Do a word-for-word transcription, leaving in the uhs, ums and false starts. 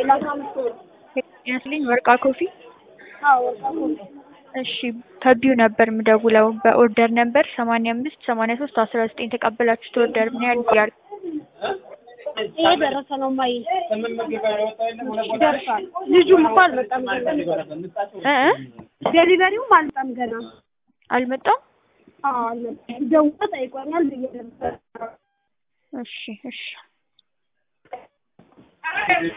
ያስልኝ ወርቃ ኮፊ አዎ ወርቃ ኮፊ እሺ ከቢዩ ነበር ምደውለው በኦርደር ነበር ሰማንያ አምስት ሰማንያ ሶስት አስራ ዘጠኝ ተቀበላችሁት ኦርደር ምን ያህል ይያል ይሄ ደረሰ ነው ማይ ደርሷል ልጁም እኮ አልመጣም እ ዴሊቨሪው አልመጣም ገና አልመጣም አዎ አልመጣም ደውሎ ጠይቆኛል ብዬ ነበር እሺ እሺ